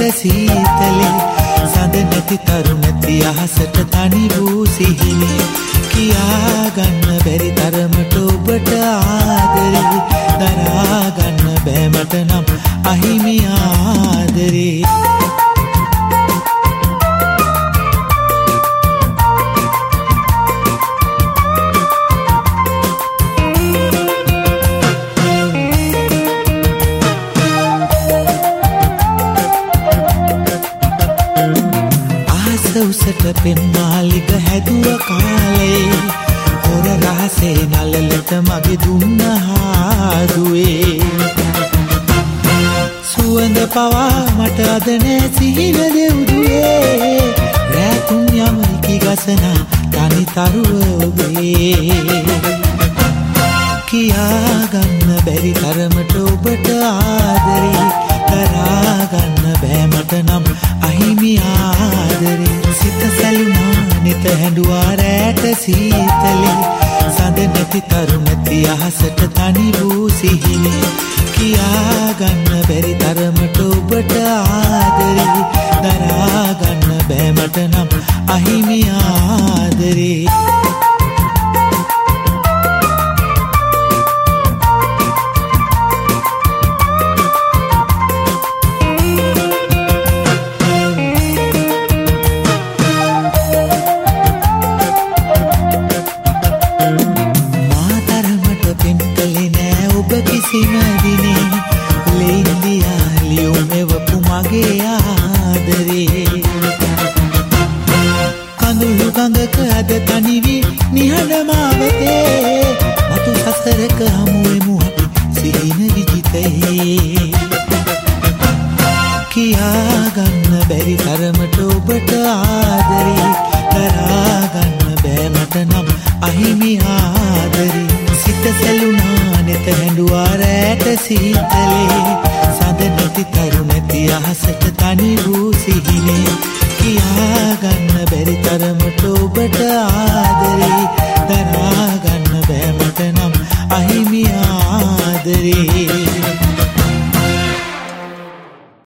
සීතලේ සඳ නැති තරු නැති අහසට තනි වූ සිහිනේ කියා ගන්න බැරි තරමට ඔබට ආදරේ දරා ගන්න බෑ මට නම් අහිමි ආදරේ උසට පෙන්මාලිග හැදුව කාලේ හොර රහසේ නලලට මගේ දුන්න හාදුවේ සුවඳ පවා මට අද නෑ සිහින දෙව්දුවේ රැතුම් යමයිකි ගසනා තනි තරුව ඔබේ කියා ගන්න බැරි තරමට ඔබට ආදරේ දරා ගන්න බෑ මට නම් අහිමි ආදරේ සිත සැලුනා නිත හැඬුවා රැට සීතලේ සඳ නැති තරු නැති අහසට තනි වූ සිහිනේ කියා ගන්න බැරි තරමට ඔබට ආදරේ දරා ගන්න බෑ මට නම් අහිමි ආදරේ සිමදිනේ ලෙන්දියා ලියුමෙවපු මගේ ආදරේ කඳුළු ගඟක අද තනිවි නිහඬ මාවතේ මතු සසරක හමුවෙමු අපි සිහින විජිතයේ කියා ගන්න බැරි තරමට ඔබට ආදරේ දරා ගන්න බෑ මට නම් අහිමි ආදරේ සිත සැලුනා නෙත හැඬුවා රැට සීතලේ සඳ නැති තරු නැති අහසට තනි වූ